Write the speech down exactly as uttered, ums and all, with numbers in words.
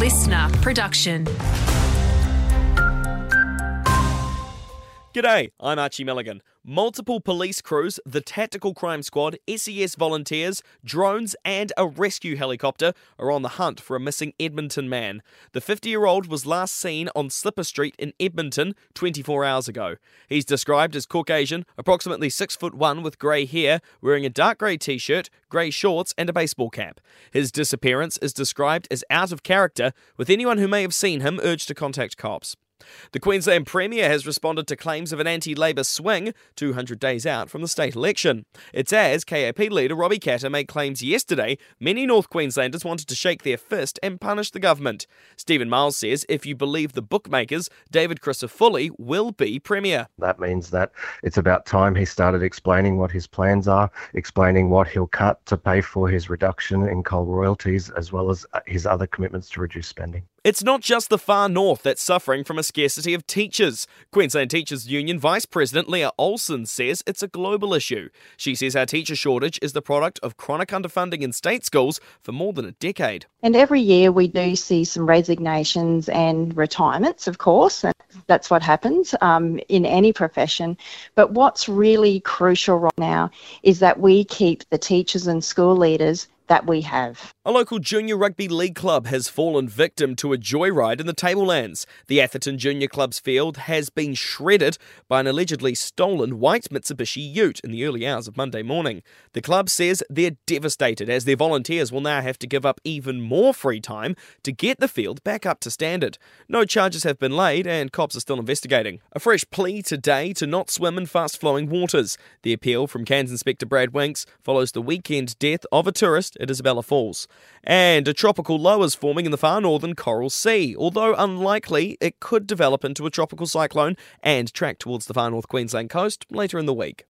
listener production. G'day, I'm Archie Milligan. Multiple police crews, the Tactical Crime Squad, S E S volunteers, drones and a rescue helicopter are on the hunt for a missing Edmonton man. The fifty-year-old was last seen on Slipper Street in Edmonton twenty-four hours ago. He's described as Caucasian, approximately six foot one with grey hair, wearing a dark grey t-shirt, grey shorts and a baseball cap. His disappearance is described as out of character, with anyone who may have seen him urged to contact cops. The Queensland Premier has responded to claims of an anti-Labor swing two hundred days out from the state election. It's as K A P leader Robbie Katter made claims yesterday many North Queenslanders wanted to shake their fist and punish the government. Stephen Miles says if you believe the bookmakers, David Crisafulli will be Premier. That means that it's about time he started explaining what his plans are, explaining what he'll cut to pay for his reduction in coal royalties, as well as his other commitments to reduce spending. It's not just the far north that's suffering from a scarcity of teachers. Queensland Teachers Union Vice President Leah Olsen says it's a global issue. She says our teacher shortage is the product of chronic underfunding in state schools for more than a decade. And every year we do see some resignations and retirements, of course, and that's what happens um, in any profession. But what's really crucial right now is that we keep the teachers and school leaders that we have. A local junior rugby league club has fallen victim to a joyride in the Tablelands. The Atherton Junior Club's field has been shredded by an allegedly stolen white Mitsubishi ute in the early hours of Monday morning. The club says they're devastated as their volunteers will now have to give up even more free time to get the field back up to standard. No charges have been laid and cops are still investigating. A fresh plea today to not swim in fast-flowing waters. The appeal from Cairns Inspector Brad Winks follows the weekend death of a tourist at Isabella Falls. And a tropical low is forming in the far northern Coral Sea. Although unlikely, it could develop into a tropical cyclone and track towards the far north Queensland coast later in the week.